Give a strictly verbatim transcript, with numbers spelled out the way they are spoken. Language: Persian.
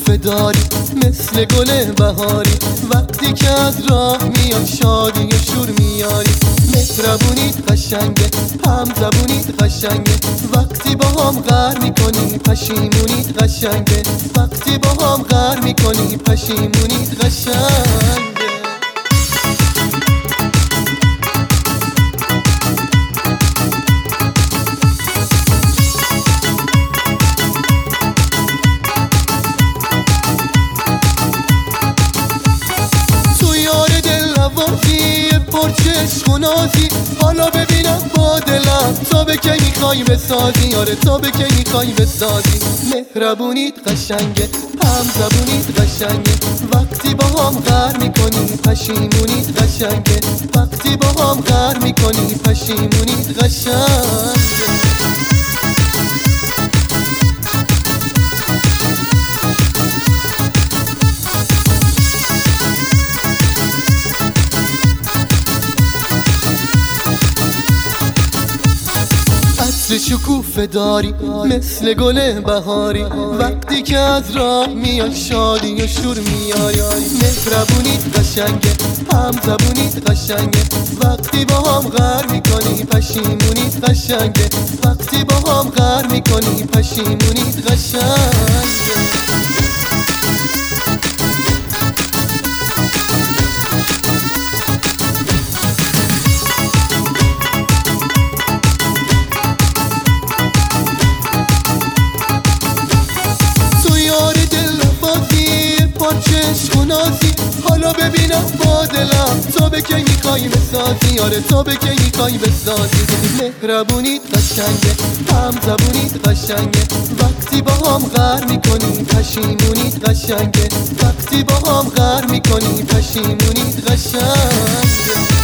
شکوفه داری مثل گل بهاری، وقتی که از راه میاد شادی و شور میاری. مهربونیت قشنگه، هم زبونیت قشنگه، وقتی با هم غر میکنی پشیمونیت قشنگه، وقتی با هم غر میکنی پشیمونیت قشنگه. پرچشم و نازی، حالا ببینم با دلم تا به کی میخوای بسازی، آره تا به کی میخوای بسازی. مهربونیت قشنگه، هم زبونیت قشنگه، وقتی با هم غر میکنی پشیمونیت قشنگه، وقتی با هم غر میکنی پشیمونیت قشنگه. عطر شکوفه داری مثل گل بهاری، وقتی که از راه میاد شادی و شور میاری. مهربونیت قشنگه، هم زبونیت قشنگه، وقتی با هم غر میکنی پشیمونیت قشنگه، وقتی با هم غر میکنی پشیمونیت قشنگه. پرچشم و نازی، حالا ببینم با دلم تا به کی میخوای بسازی، آره تا به کی میخوای بسازی. مهربونیت قشنگه، هم زبونیت قشنگه، وقتی با هم غر میکنی پشیمونیت قشنگه، وقتی با هم غر میکنی پشیمونیت قشنگه.